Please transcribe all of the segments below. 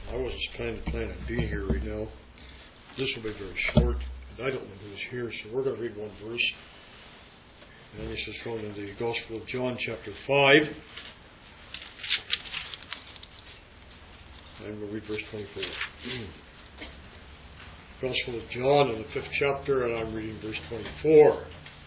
I wasn't planning on being here right now. This will be very short, and I don't know who's here, so we're going to read one verse. And this is found in the Gospel of John, chapter 5. And we'll read verse 24. Gospel of John in the 5th chapter, and I'm reading verse 24.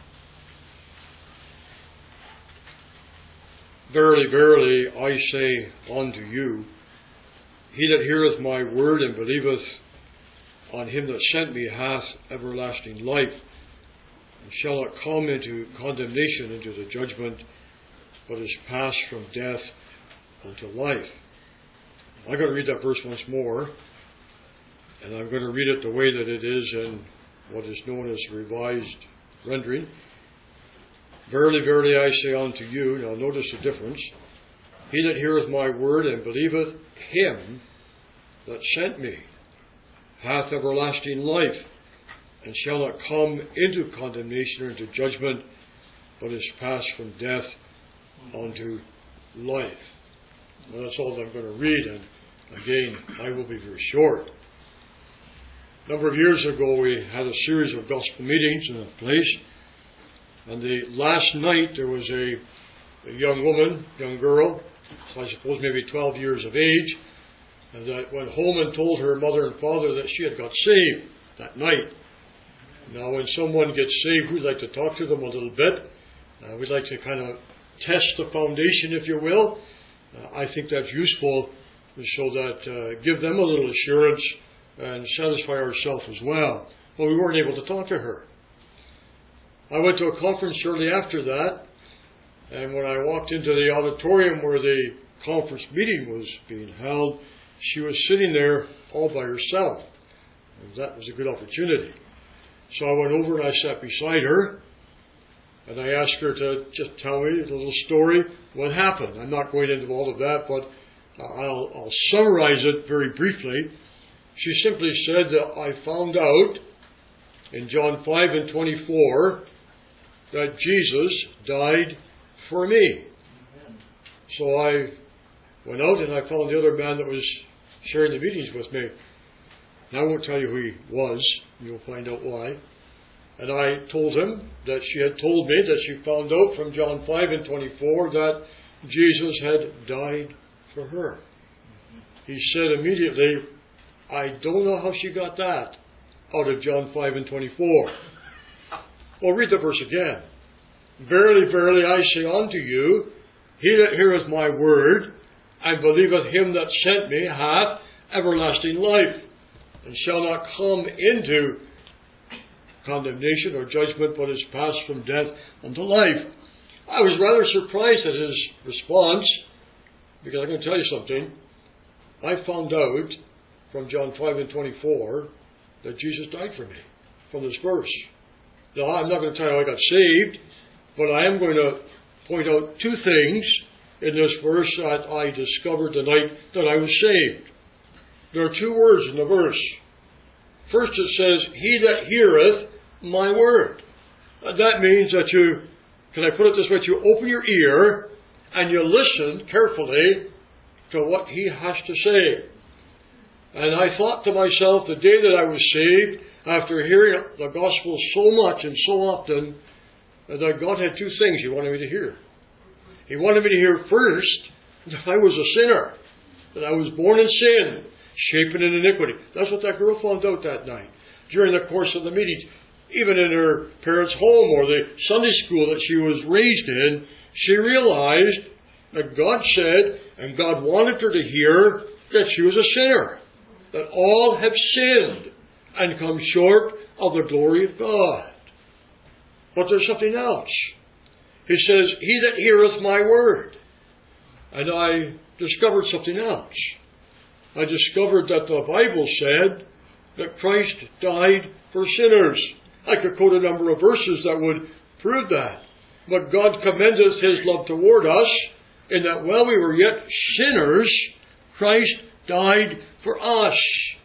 Verily, verily, I say unto you, he that heareth my word and believeth on him that sent me hath everlasting life, and shall not come into condemnation, into the judgment, but is passed from death unto life. I'm going to read that verse once more, and I'm going to read it the way that it is in what is known as the Revised Rendering. Verily, verily, I say unto you, now notice the difference, he that heareth my word and believeth him that sent me hath everlasting life, and shall not come into condemnation or into judgment, but is passed from death unto life. Well, that's all that I'm going to read, and again, I will be very short. A number of years ago, we had a series of gospel meetings in a place, and the last night there was a young girl, I suppose maybe 12 years of age, and that went home and told her mother and father that she had got saved that night. Now, when someone gets saved, we'd like to talk to them a little bit. We'd like to kind of test the foundation, if you will. I think that's useful so that give them a little assurance and satisfy ourselves as well. But we weren't able to talk to her. I went to a conference shortly after that, and when I walked into the auditorium where the conference meeting was being held, she was sitting there all by herself. And that was a good opportunity. So I went over and I sat beside her, and I asked her to just tell me a little story, what happened. I'm not going into all of that, but I'll summarize it very briefly. She simply said that I found out in John 5 and 24 that Jesus died for me. So I went out and I found the other man that was sharing the meetings with me. And I won't tell you who he was. You'll find out why. And I told him that she had told me that she found out from John 5 and 24 that Jesus had died for her. He said immediately, I don't know how she got that out of John 5 and 24. Well, read the verse again. Verily, verily, I say unto you, he that heareth my word, and believeth him that sent me, hath everlasting life, and shall not come into condemnation or judgment, but is passed from death unto life. I was rather surprised at his response, because I'm going to tell you something. I found out from John 5 and 24 that Jesus died for me from this verse. Now, I'm not going to tell you how I got saved, but I am going to point out two things in this verse that I discovered the night that I was saved. There are two words in the verse. First it says, he that heareth my word. That means that you, can I put it this way, you open your ear and you listen carefully to what he has to say. And I thought to myself the day that I was saved, after hearing the gospel so much and so often, that God had two things He wanted me to hear. He wanted me to hear first that I was a sinner, that I was born in sin, shapen in iniquity. That's what that girl found out that night during the course of the meetings. Even in her parents' home or the Sunday school that she was raised in, she realized that God said, and God wanted her to hear, that she was a sinner, that all have sinned and come short of the glory of God. But there's something else. He says, he that heareth my word. And I discovered something else. I discovered that the Bible said that Christ died for sinners. I could quote a number of verses that would prove that. But God commendeth His love toward us, in that while we were yet sinners, Christ died for us.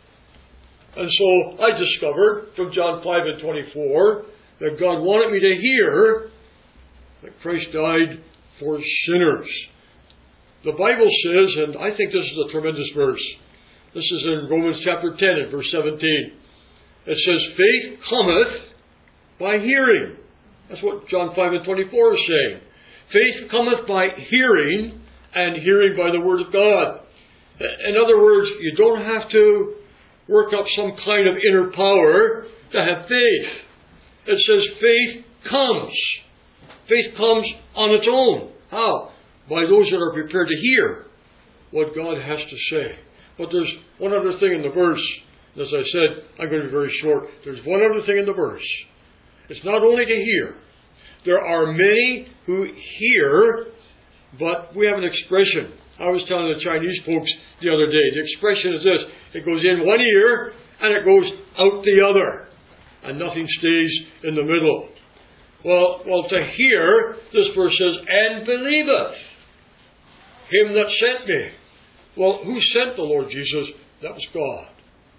And so I discovered from John 5 and 24 that God wanted me to hear that Christ died for sinners. The Bible says, and I think this is a tremendous verse, This is in Romans chapter 10 and verse 17. It says, faith cometh by hearing. That's what John 5 and 24 is saying. Faith cometh by hearing, and hearing by the Word of God. In other words, you don't have to work up some kind of inner power to have faith. It says faith comes. Faith comes on its own. How? By those that are prepared to hear what God has to say. But there's one other thing in the verse. As I said, I'm going to be very short. There's one other thing in the verse. It's not only to hear. There are many who hear, but we have an expression. I was telling the Chinese folks the other day, the expression is this: it goes in one ear and it goes out the other, and nothing stays in the middle. Well, to hear, this verse says, and believeth him that sent me. Well, who sent the Lord Jesus? That was God.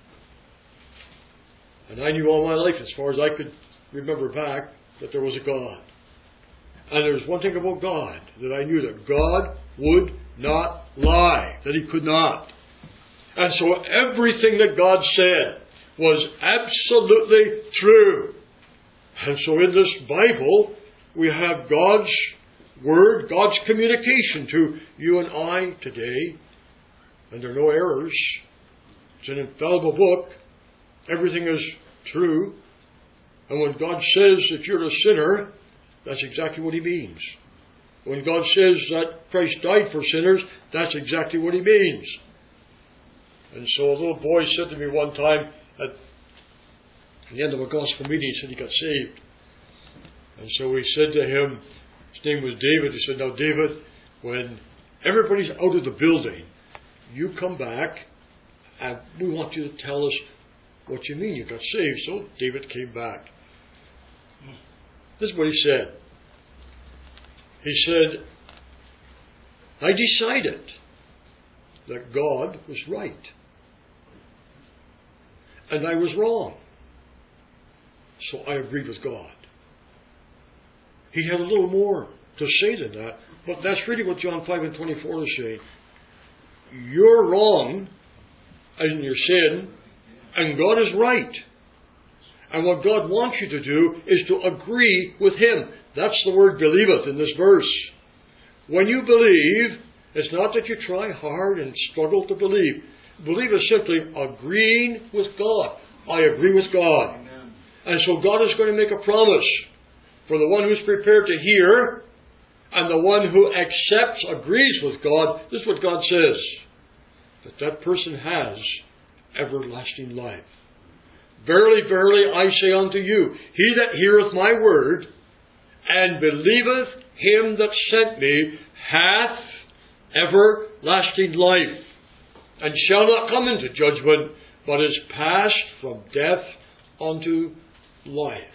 And I knew all my life, as far as I could remember back, that there was a God. And there's one thing about God, that I knew, that God would not lie, that He could not. And so everything that God said was absolutely true. And so in this Bible, we have God's Word, God's communication to you and I today. And there are no errors. It's an infallible book. Everything is true. And when God says that you're a sinner, that's exactly what He means. When God says that Christ died for sinners, that's exactly what He means. And so a little boy said to me one time at the end of a gospel meeting, he said he got saved. And so we said to him, his name was David, he said, now David, when everybody's out of the building, you come back and we want you to tell us what you mean you got saved. So David came back. This is what he said. He said, I decided that God was right and I was wrong. So I agreed with God. He had a little more to say than that, but that's really what John 5 and 24 is saying. You're wrong in your sin, and God is right. And what God wants you to do is to agree with Him. That's the word believeth in this verse. When you believe, it's not that you try hard and struggle to believe. Believe is simply agreeing with God. I agree with God. Amen. And so God is going to make a promise for the one who's prepared to hear and the one who accepts, agrees with God. This is what God says, that person has everlasting life. Verily, verily, I say unto you, he that heareth my word, and believeth him that sent me, hath everlasting life, and shall not come into judgment, but is passed from death unto life.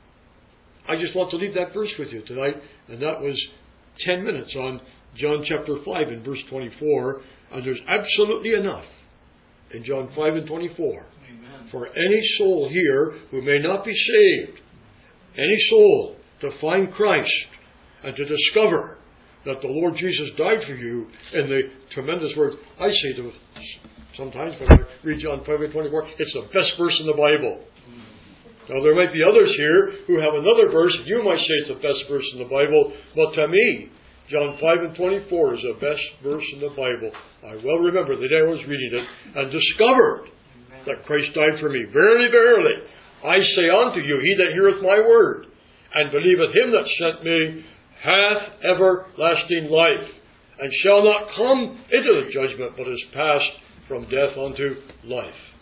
I just want to leave that verse with you tonight, and that was 10 minutes on John chapter 5 and verse 24, and there's absolutely enough in John 5 and 24 for any soul here who may not be saved, any soul to find Christ and to discover that the Lord Jesus died for you in the tremendous words. I say to sometimes when I read John 5 and 24, it's the best verse in the Bible. Now there might be others here who have another verse, and you might say it's the best verse in the Bible, but to me, John 5 and 24 is the best verse in the Bible. I well remember the day I was reading it and discovered that Christ died for me. Verily, verily, I say unto you, he that heareth my word, and believeth him that sent me, hath everlasting life, and shall not come into the judgment, but is passed from death unto life.